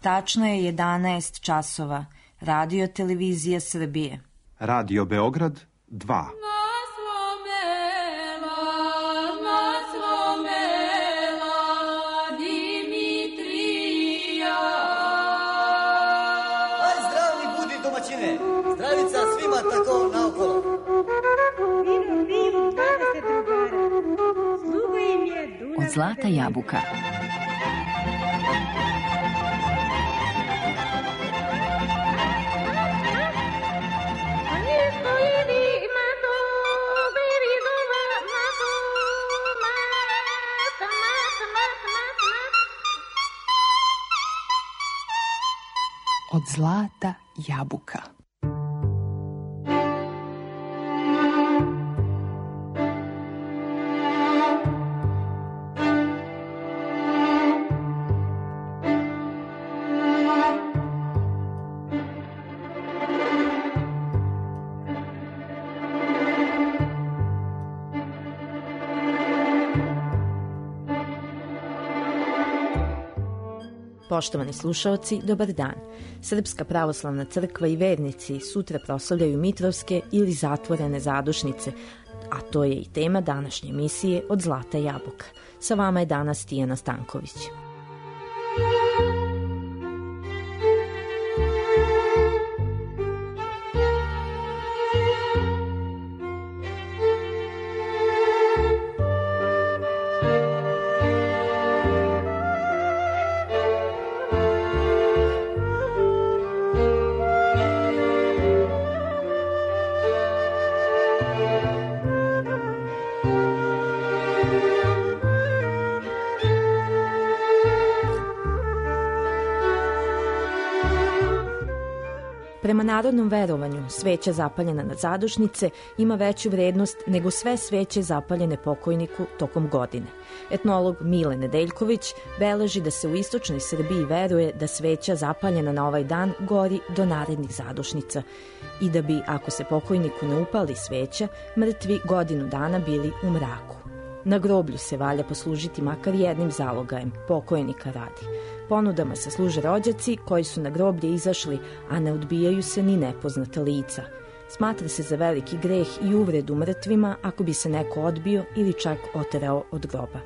Tačno je 11 časova. Radio Televizija Srbije. Radio Beograd 2. Zdravica svima tako naokolo. Od Zlata jabuka. Od Zlata jabuka. Poštovani slušaoci, dobar dan. Srpska pravoslavna crkva i vernici sutra proslavljaju Mitrovske ili zatvorene zadušnice, a to je i tema današnje emisije Od Zlata jabuka. Sa vama je danas Tijana Stanković. Prema narodnom verovanju, sveća zapaljena na zadušnice ima veću vrednost nego sve sveće zapaljene pokojniku tokom godine. Etnolog Mile Nedeljković beleži da se u istočnoj Srbiji veruje da sveća zapaljena na ovaj dan gori do narednih zadušnica i da bi, ako se pokojniku ne upali sveća, mrtvi godinu dana bili u mraku. Na groblju se valja poslužiti makar jednim zalogajem, pokojnika radi. Ponudama se služe rođaci koji su na groblje izašli, a ne odbijaju se ni nepoznata lica. Smatra se za veliki greh i uvredu mrtvima ako bi se neko odbio ili čak oterao od groba.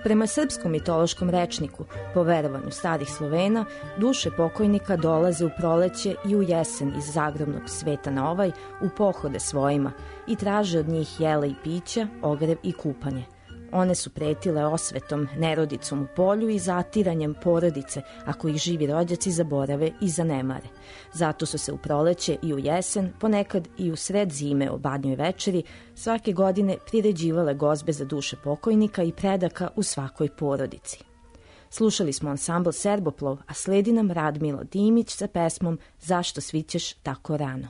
Prema srpskom mitološkom rečniku, po verovanju starih Slovena, duše pokojnika dolaze u proleće i u jesen iz zagrobnog sveta na ovaj u pohode svojima i traže od njih jela i pića, ogrev i kupanje. One su pretile osvetom, nerodicom u polju i zatiranjem porodice ako ih živi rođaci zaborave i zanemare. Zato su se u proleće i u jesen, ponekad i u sred zime o badnjoj večeri, svake godine priređivale gozbe za duše pokojnika i predaka u svakoj porodici. Slušali smo ansambl Serboplov, a sledi nam Radmilo Dimić sa pesmom Zašto svićeš tako rano.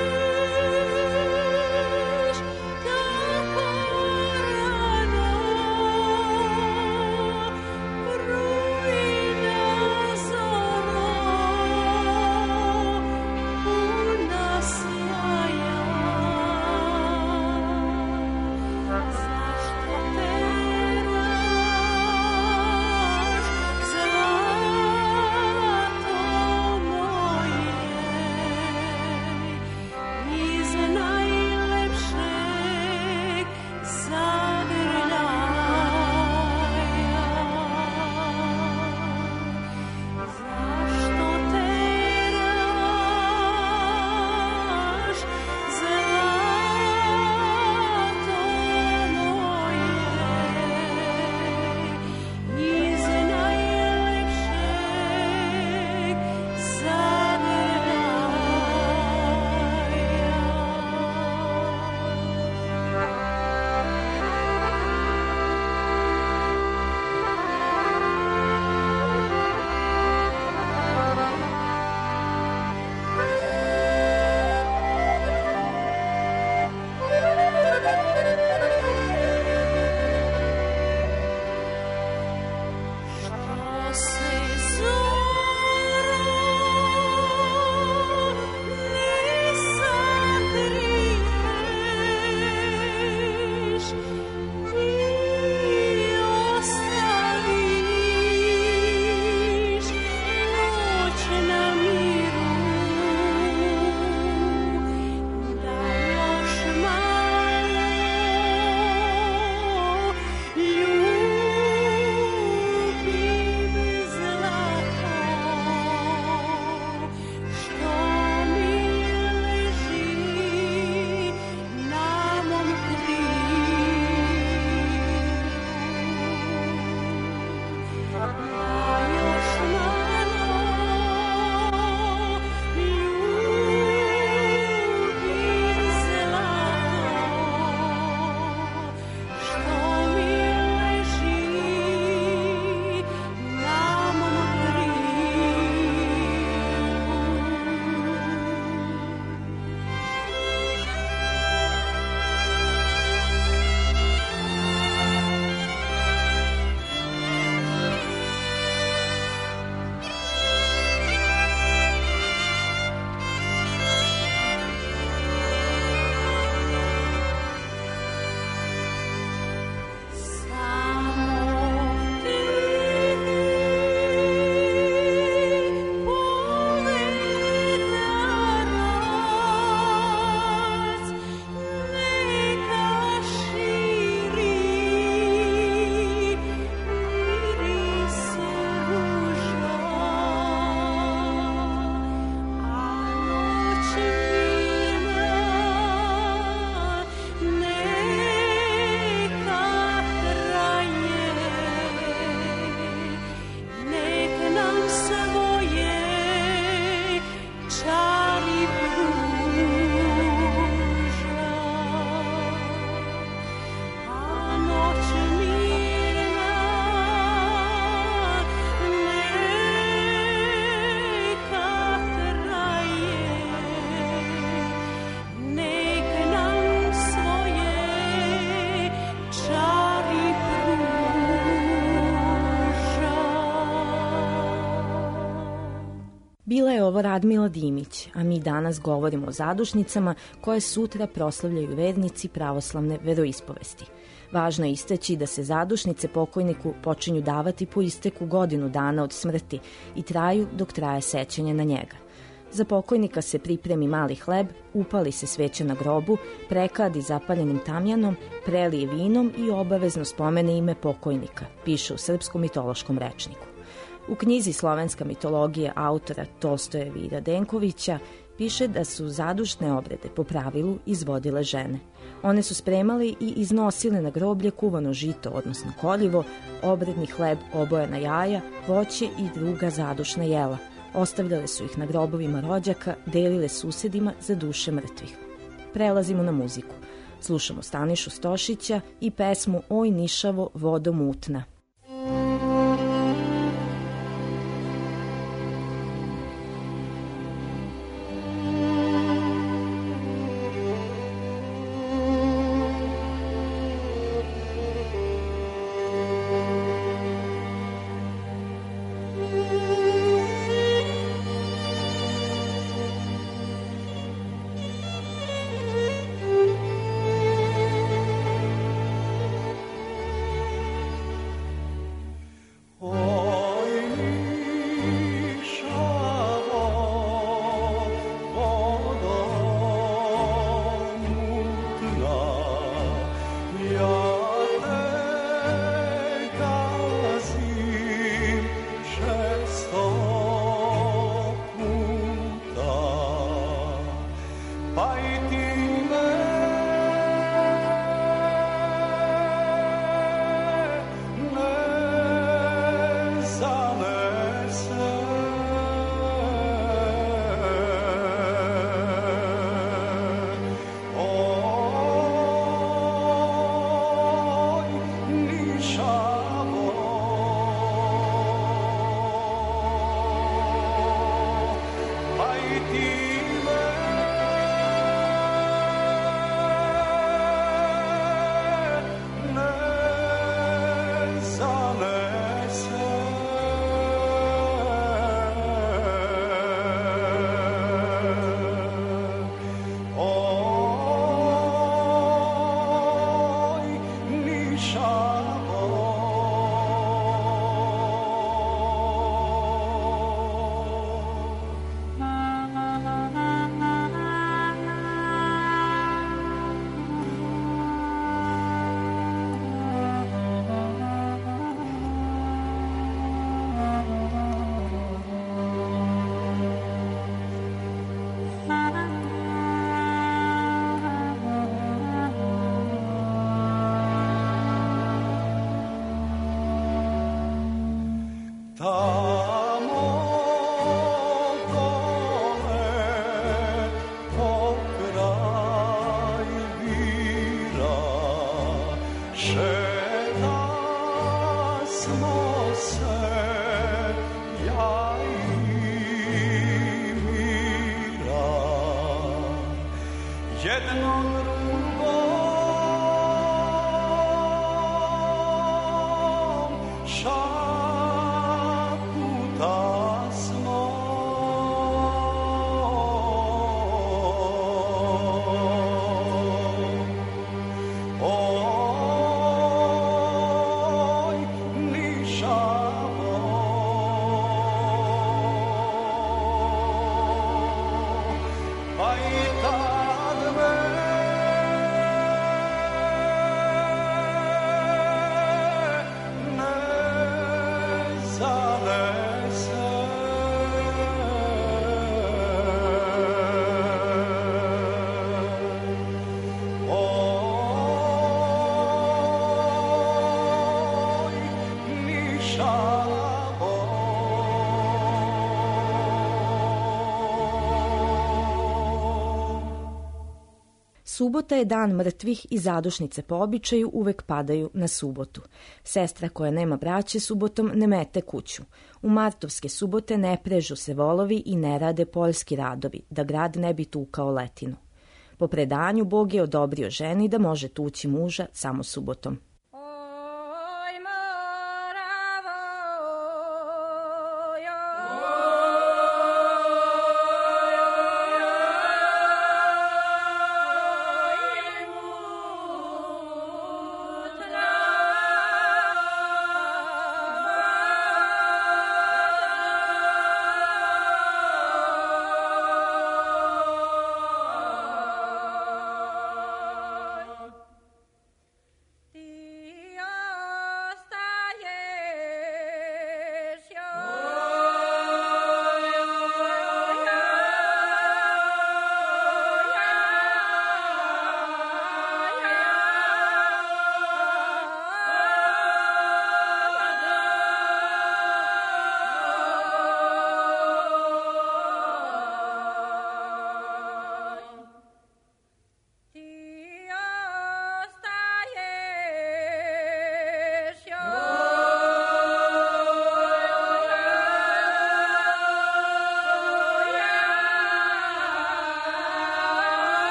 Tako rano je ovo Radmila Dimić, a mi danas govorimo o zadušnicama koje sutra proslavljaju vernici pravoslavne veroispovesti. Važno je istaći da se zadušnice pokojniku počinju davati po isteku godinu dana od smrti i traju dok traje sećanje na njega. Za pokojnika se pripremi mali hleb, upali se sveća na grobu, prekadi zapaljenim tamjanom, prelije vinom i obavezno spomene ime pokojnika, piše u Srpskom mitološkom rečniku. U knjizi Slovenska mitologija autora Tolstojeva i Radenkovića piše da su zadušne obrede po pravilu izvodile žene. One su spremale i iznosile na groblje kuvano žito, odnosno koljivo, obredni hleb, obojena jaja, voće i druga zadušna jela. Ostavljale su ih na grobovima rođaka, delile susedima za duše mrtvih. Prelazimo na muziku. Slušamo Stanišu Stošića i pesmu Oj nišavo vodo mutna. Subota je dan mrtvih i zadušnice po običaju uvek padaju na subotu. Sestra koja nema braće subotom ne mete kuću. U martovske subote ne prežu se volovi i ne rade poljski radovi, da grad ne bi tukao letinu. Po predanju Bog je odobrio ženi da može tući muža samo subotom.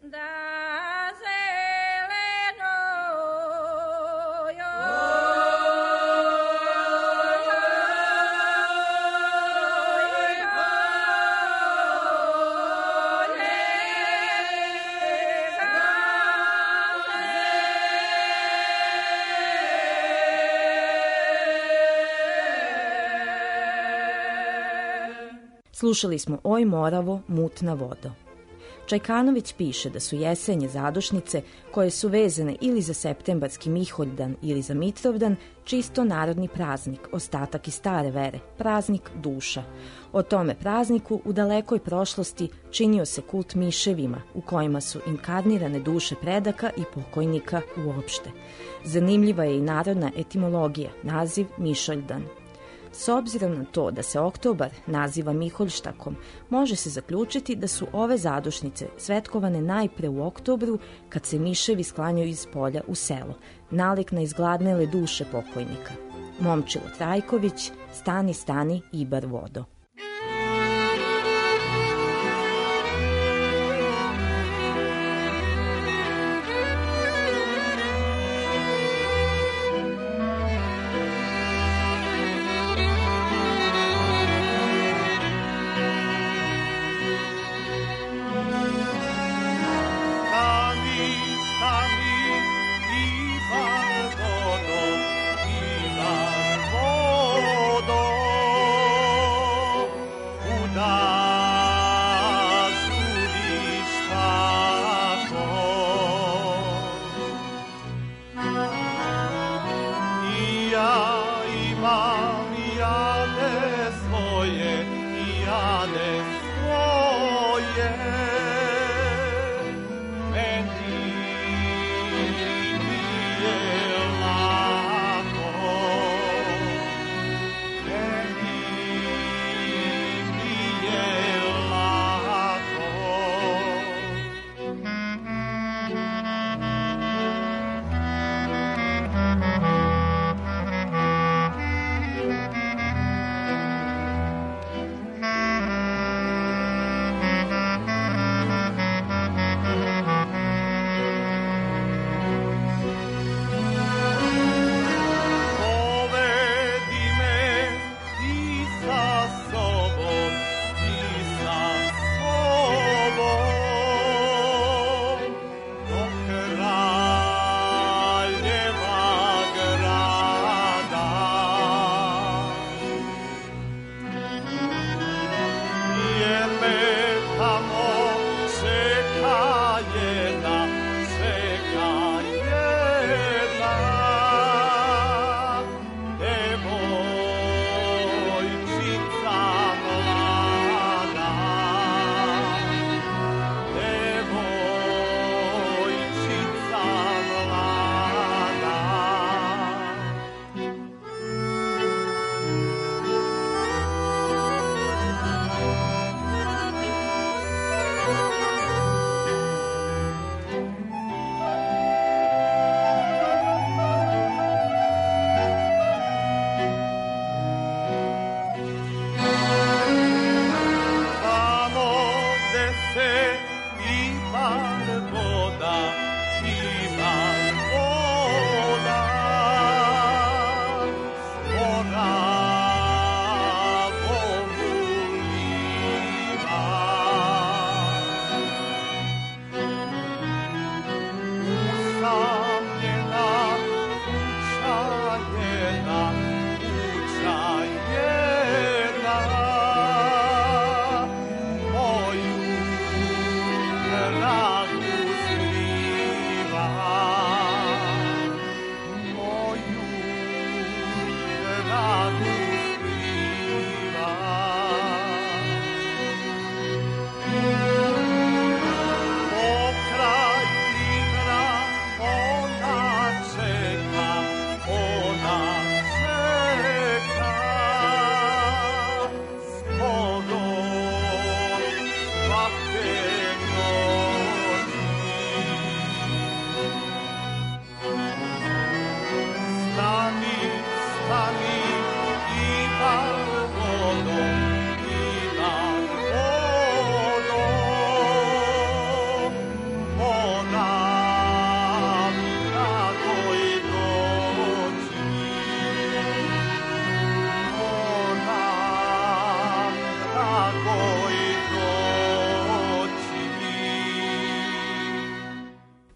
Slušali smo Oj Moravo, mutna vodo. Čajkanović piše da su jesenje zadušnice, koje su vezane ili za septembarski Miholjdan ili za Mitrovdan, čisto narodni praznik, ostatak iz stare vere, praznik duša. O tome prazniku u dalekoj prošlosti činio se kult miševima, u kojima su inkarnirane duše predaka i pokojnika uopšte. Zanimljiva je i narodna etimologija, naziv Mišoljdan. S obzirom na to da se oktobar naziva Miholjštakom, može se zaključiti da su ove zadušnice svetkovane najpre u oktobru, kad se miševi sklanjaju iz polja u selo, nalik na izgladnele duše pokojnika. Momčilo Trajković, Stani, stani, Ibar vodo.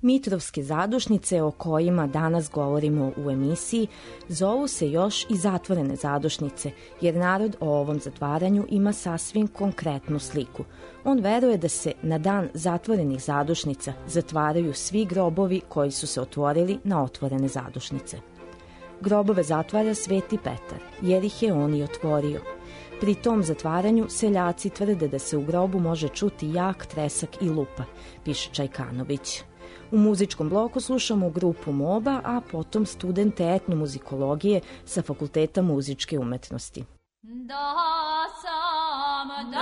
Mitrovske zadušnice o kojima danas govorimo u emisiji zovu se još i zatvorene zadušnice, jer narod o ovom zatvaranju ima sasvim konkretnu sliku. On veruje da se na dan zatvorenih zadušnica zatvaraju svi grobovi koji su se otvorili na otvorene zadušnice. Grobove zatvara Sveti Petar, jer ih je on i otvorio. Pri tom zatvaranju seljaci tvrde da se u grobu može čuti jak tresak i lupa, piše Čajkanović. U muzičkom bloku slušamo grupu Moba, a potom studente etnomuzikologije sa Fakulteta muzičke umetnosti. Da sam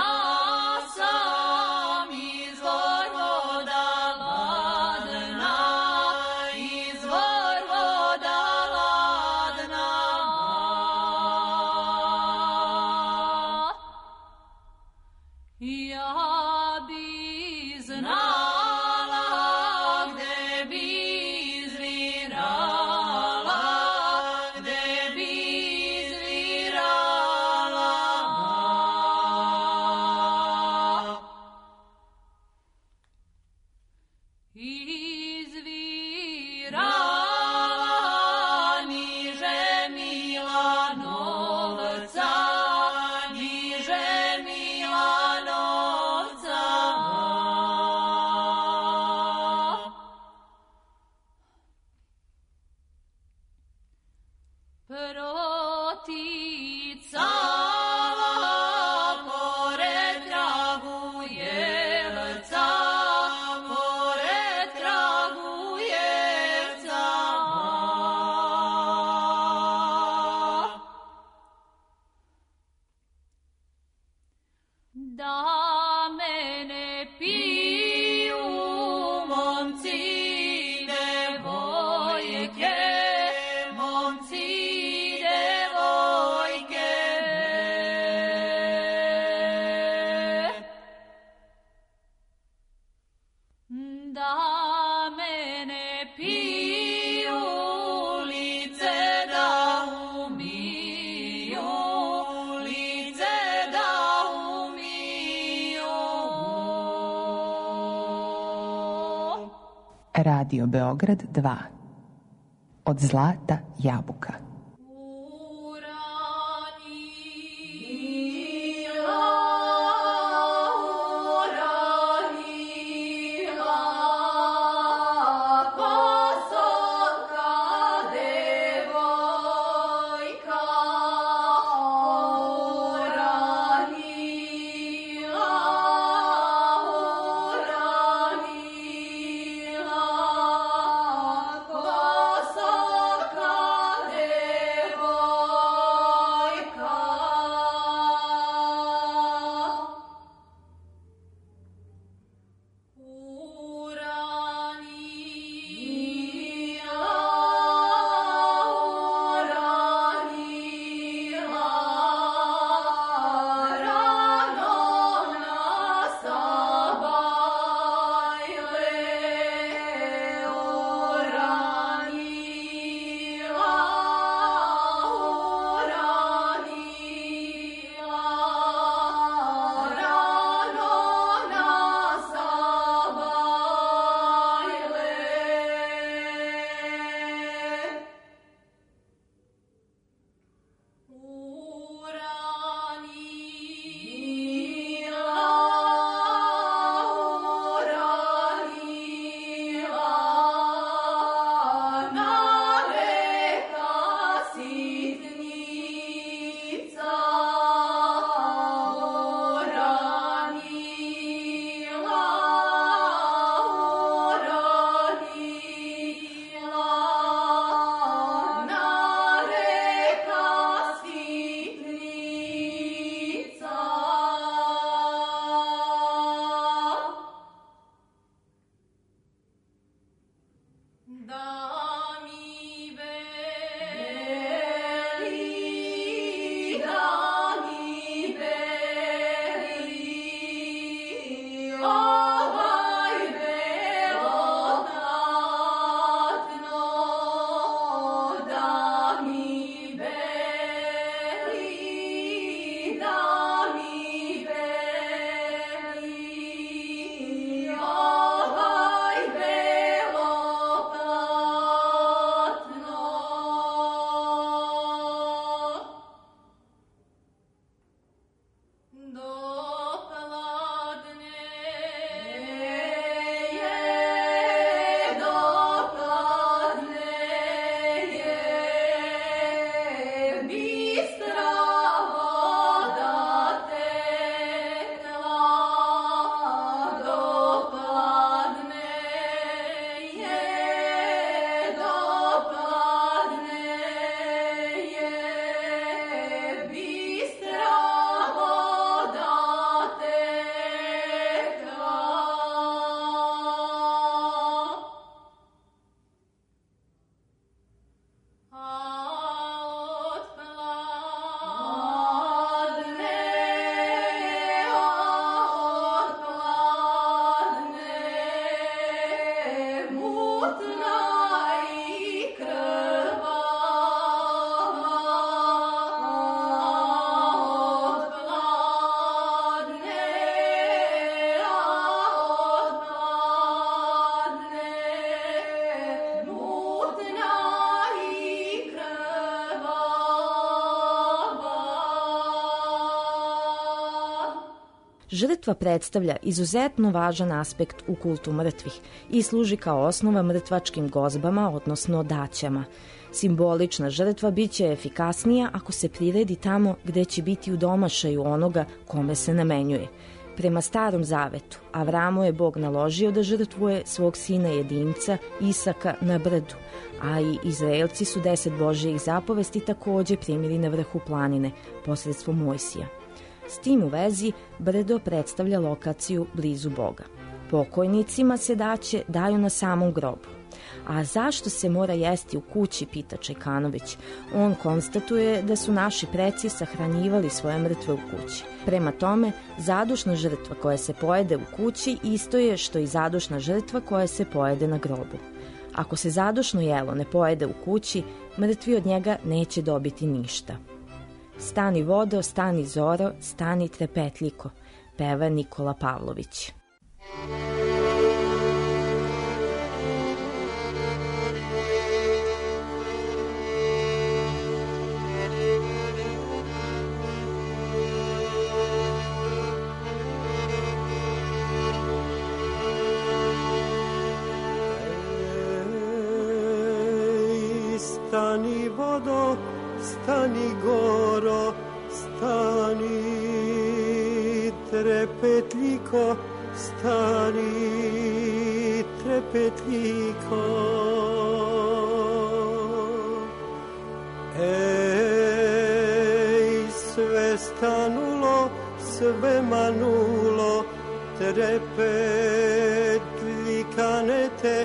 izvor voda ladna, izvor voda ladna. Ja bi znala gde bi izvirala, gde bi izvirala. Izvirala niže Milanovca, niže Milanovca. Proticala pored Kragujevca, pored Kragujevca. Da mene piju momci devojke, momci devojke. Da mene piju lice da umiju, lice da umiju. Radio Beograd 2. Od zlata jabuka. Žrtva predstavlja izuzetno važan aspekt u kultu mrtvih i služi kao osnova mrtvačkim gozbama, odnosno daćama. Simbolična žrtva biće efikasnija ako se priredi tamo gde će biti u domašaju onoga kome se namenjuje. Prema Starom zavetu, Avramu je Bog naložio da žrtvuje svog sina jedinca Isaka na brdu, a i Izraelci su 10 Božjih zapovesti takođe primili na vrhu planine posredstvom Mojsija. S tim u vezi, brdo predstavlja lokaciju blizu Boga. Pokojnicima se daće daju na samom grobu. A zašto se mora jesti u kući, pita Čajkanović. On konstatuje da su naši preci sahranjivali svoje mrtve u kući. Prema tome, zadušna žrtva koja se pojede u kući isto je što i zadušna žrtva koja se pojede na grobu. Ako se zadušno jelo ne pojede u kući, mrtvi od njega neće dobiti ništa. Stani vodo, stani zoro, stani trepetljiko, peva Nikola Pavlović. Stani vodo, stani goro, stani trepetljiko, stani trepetljiko. Ej, sve stanulo, sve manulo, trepetlikanete,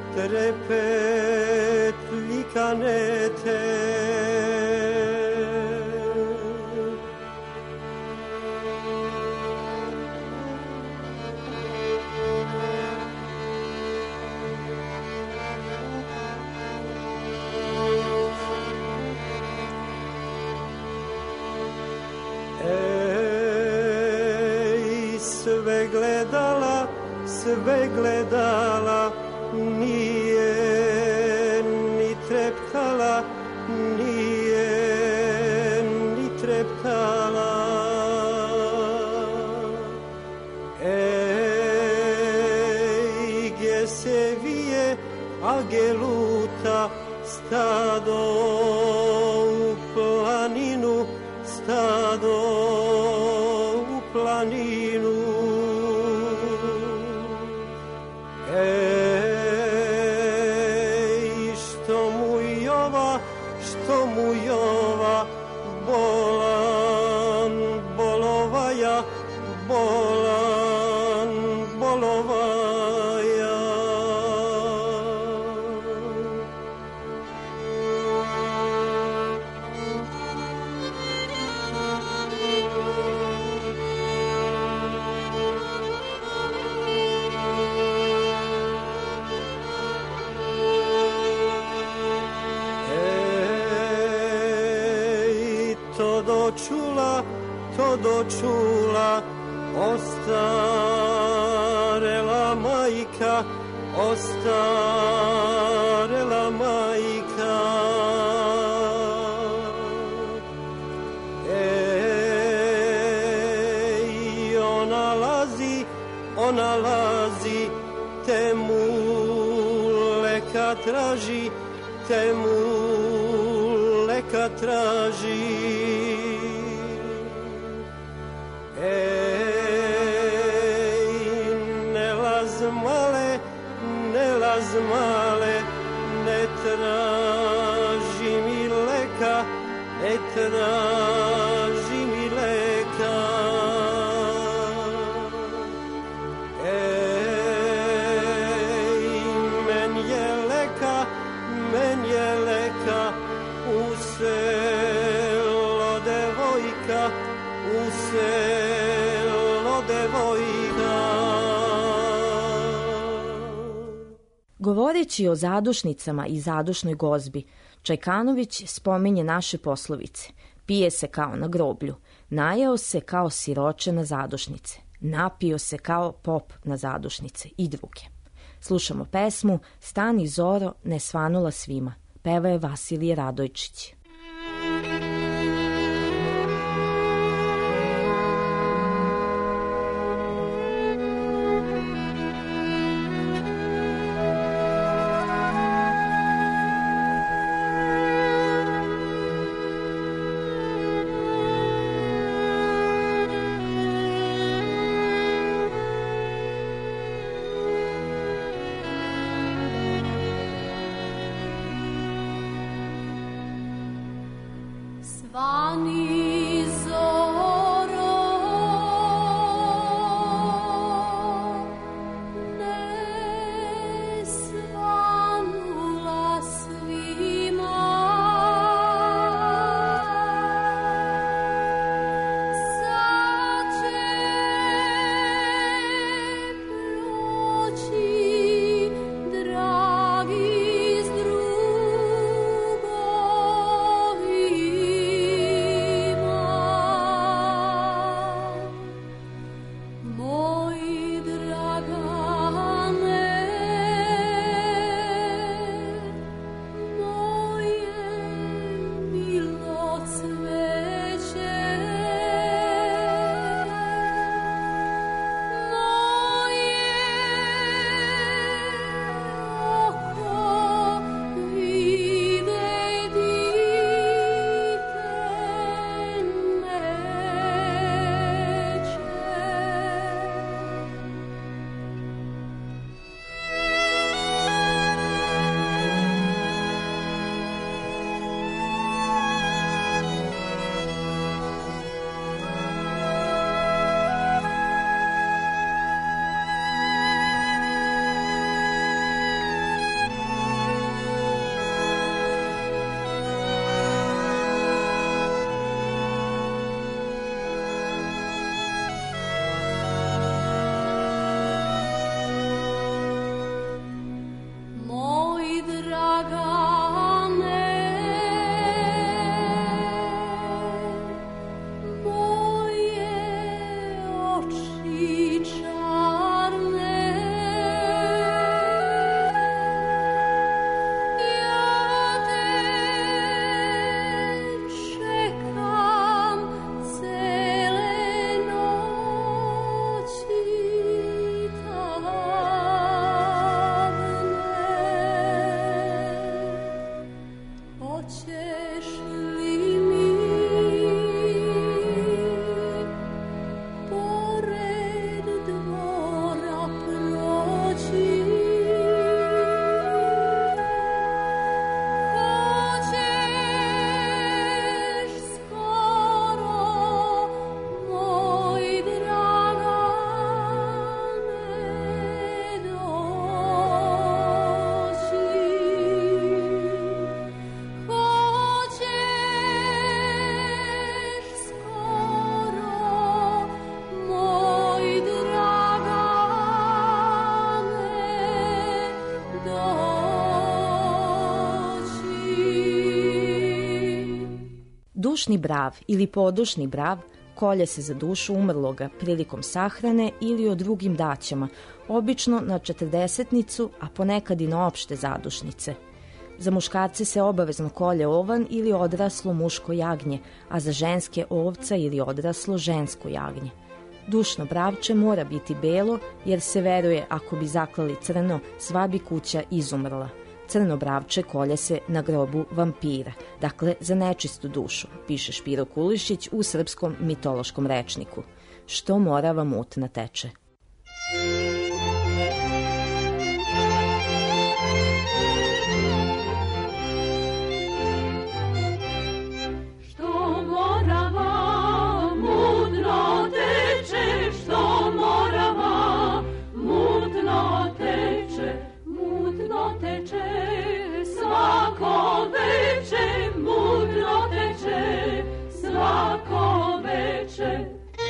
trepetlikanete. Ej, sve gledala, nije ni treptala, nije ni treptala. Ej, gdje se vije ageluta, stado u planinu, stado u planinu. Što mu Jova bolan bolovaja, bolan bolovaja. To dočula, ostarela majka, ostarela majka. Ej, ona lazi, te mu leka traži, te mu leka traži. Ej, ne laz male, ne traži mi leka, ne traži mi leka. Ej, men je leka, u selo devojka, u selo devojka. Govoreći o zadušnicama i zadušnoj gozbi, Čajkanović spominje naše poslovice. Pije se kao na groblju, najeo se kao siroče na zadušnice, napio se kao pop na zadušnice i druge. Slušamo pesmu Stani zoro, ne svanula svima. Peva je Vasilije Radojčić. Dušni brav ili podušni brav kolje se za dušu umrloga prilikom sahrane ili o drugim daćama, obično na 40-nicu, a ponekad i na opšte zadušnice. Za muškarce se obavezno kolje ovan ili odraslo muško jagnje, a za ženske ovca ili odraslo žensko jagnje. Dušno bravče mora biti belo, jer se veruje ako bi zaklali crno, sva bi kuća izumrla. Crno bravče kolje se na grobu vampira, dakle za nečistu dušu, piše Špiro Kulišić u Srpskom mitološkom rečniku. Što morava mutna teče. Svako veče, mudro teče, svako veče.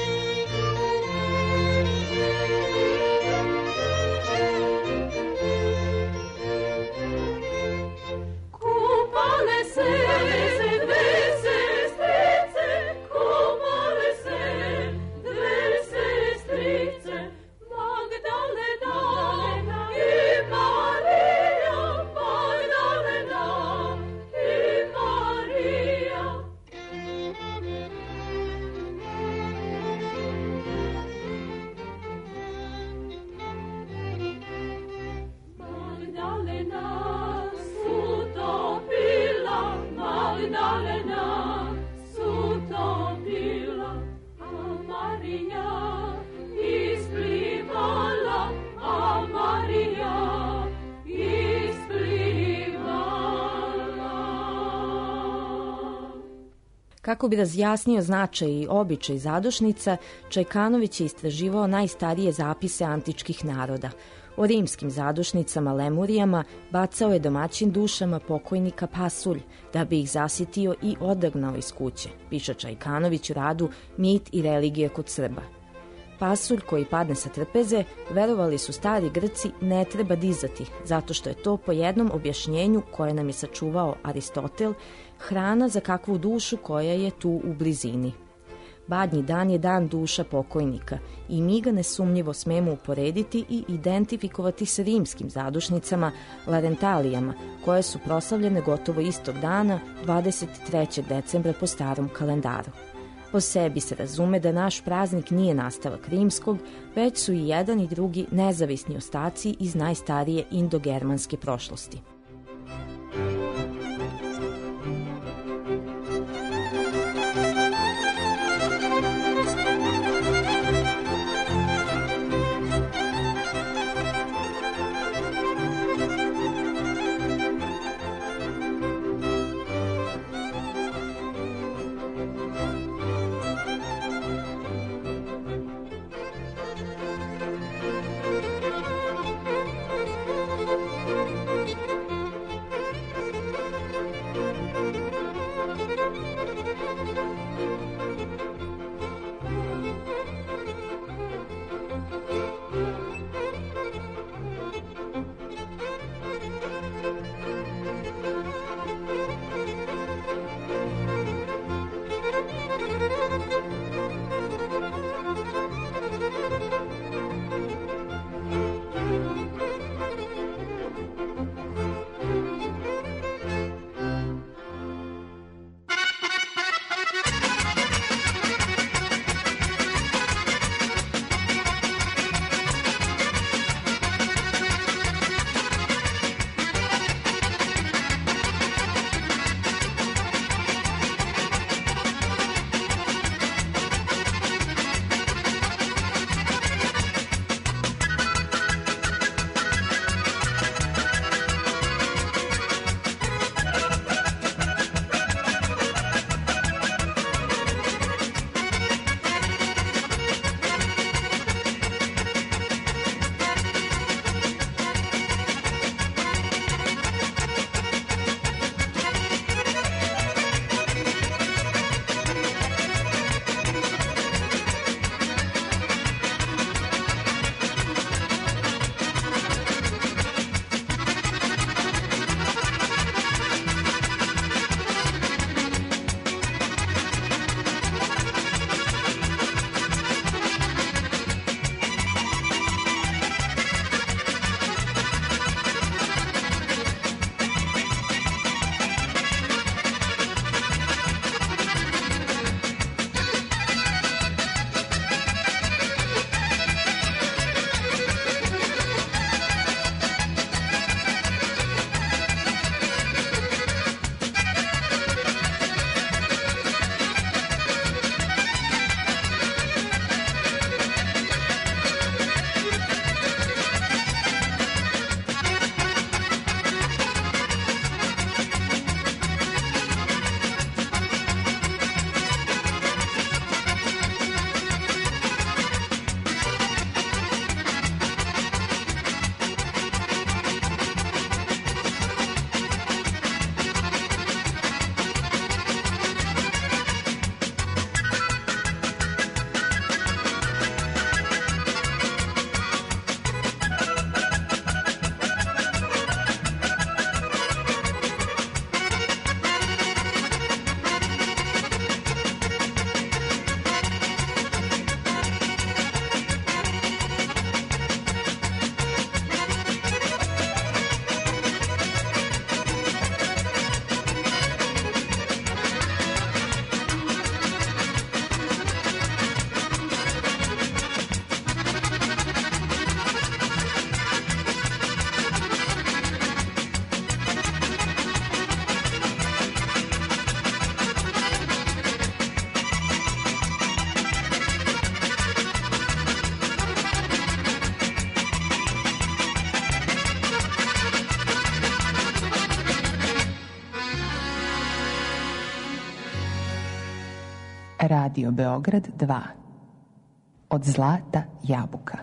Kupale se dve sestrice, kupale se dve sestrice, Magdalena i Marija, Magdalena i Marija. Magdalena su topila, Magdalena su topila, a Marija isplivala, a Marija isplivala. Kako bi razjasnio značaj i običaj zadušnica, Čajkanović je istraživao najstarije zapise antičkih naroda. O rimskim zadušnicama Lemurijama bacao je domaćin dušama pokojnika pasulj, da bi ih zasitio i odagnao iz kuće, piše Čajkanović u radu Mit i religija kod Srba. Pasulj koji padne sa trpeze, verovali su stari Grci, ne treba dizati, zato što je to po jednom objašnjenju koje nam je sačuvao Aristotel, hrana za kakvu dušu koja je tu u blizini. Badnji dan je dan duša pokojnika i mi ga nesumnjivo smemo uporediti i identifikovati sa rimskim zadušnicama Larentalijama, koje su proslavljene gotovo istog dana, 23. decembra po starom kalendaru. Po sebi se razume da naš praznik nije nastavak rimskog, već su i jedan i drugi nezavisni ostaci iz najstarije indogermanske prošlosti. Radio Beograd 2. Od zlata jabuka.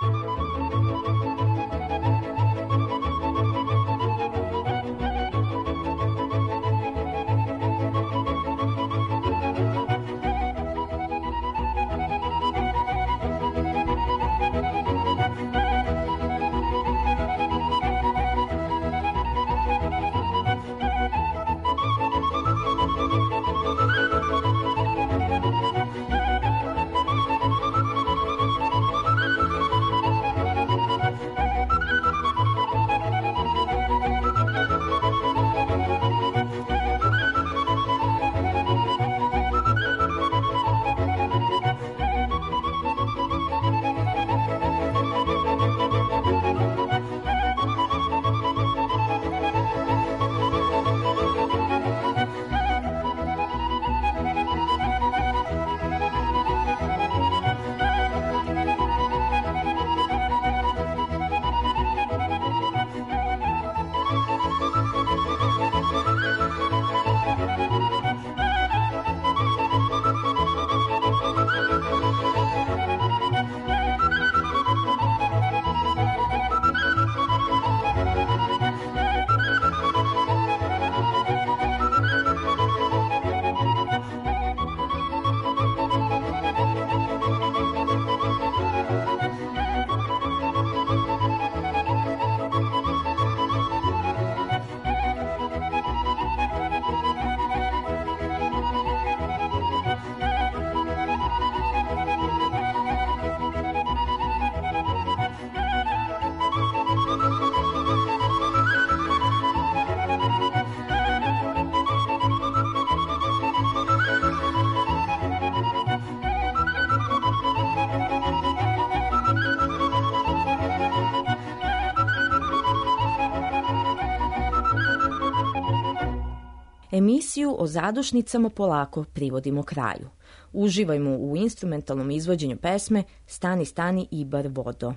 Emisiju o zadušnicama polako privodimo kraju. Uživajmo u instrumentalnom izvođenju pesme Stani, stani, Ibar vodo.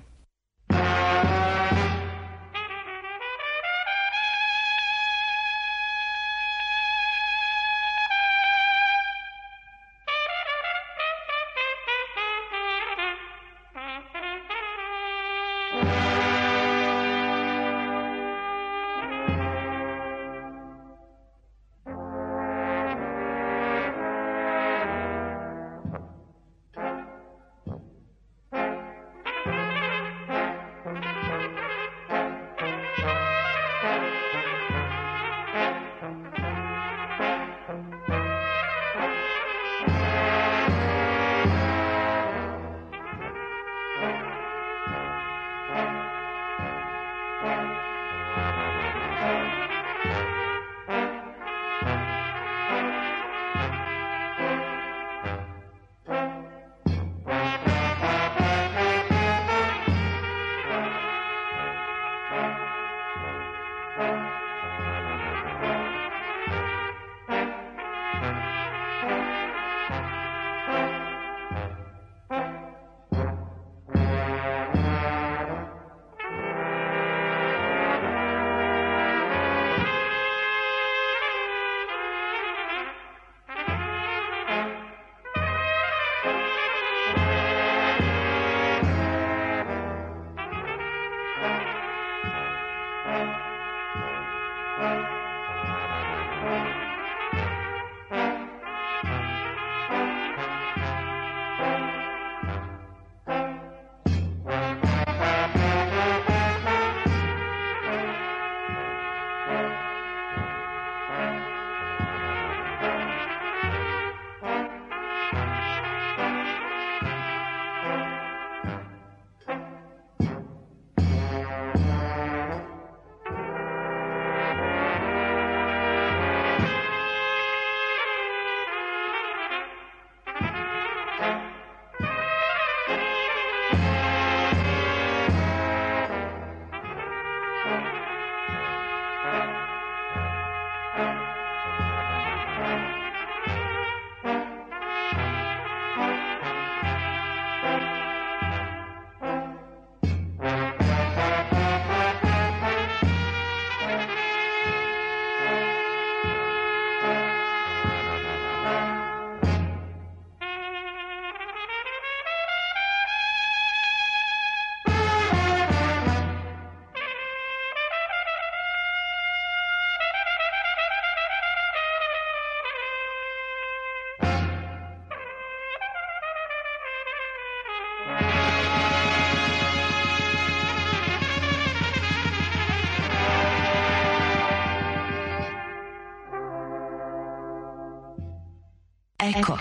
Eko.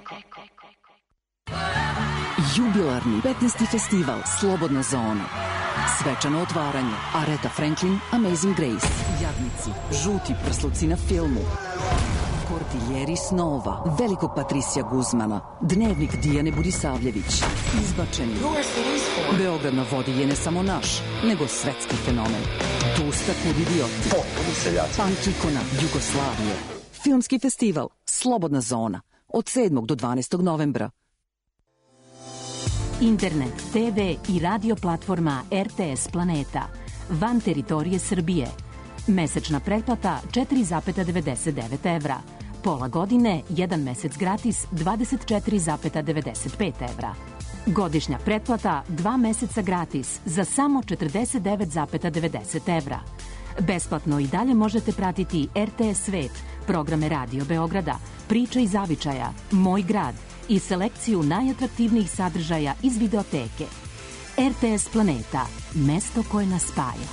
Jubilarni 15. festival Slobodna zona. Svečano otvaranje. Aretha Franklin, Amazing Grace. Jadnici, žuti prsluci na filmu. Kortiljeri snova, velikog Patricija Guzmana, dnevnik Dijane Budisavljević. Izbačeni. Beograd na vodi je ne samo naš, nego svetski fenomen. Tusta kud idioti. Punk ikona Jugoslavije. Filmski festival Slobodna zona od 7. do 12. novembra. Internet, TV i radio platforma RTS Planeta. Van teritorije Srbije. Mesečna pretplata 4,99 evra. Pola godine, 1 mesec gratis 24,95 evra. Godišnja pretplata 2 meseca gratis za samo 49,90 evra. Besplatno i dalje možete pratiti RTS Svet, programe Radio Beograda, Priče iz zavičaja, Moj grad i selekciju najatraktivnijih sadržaja iz videoteke. RTS Planeta, mesto koje nas spaja.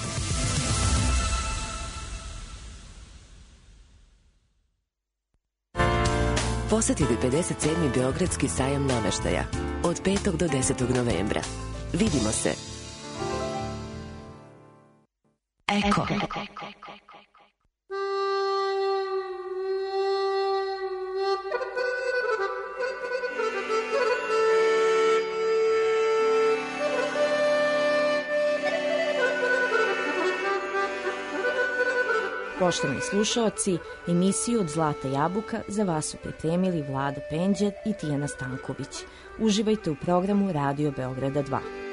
Posetite 57. Beogradski sajam nameštaja od 5. do 10. novembra. Vidimo se. Eko. Poštovani slušaoci, emisiju od Zlata jabuka za vas su pripremili Vlada Penđer i Tijana Stanković. Uživajte u programu Radio Beograda 2.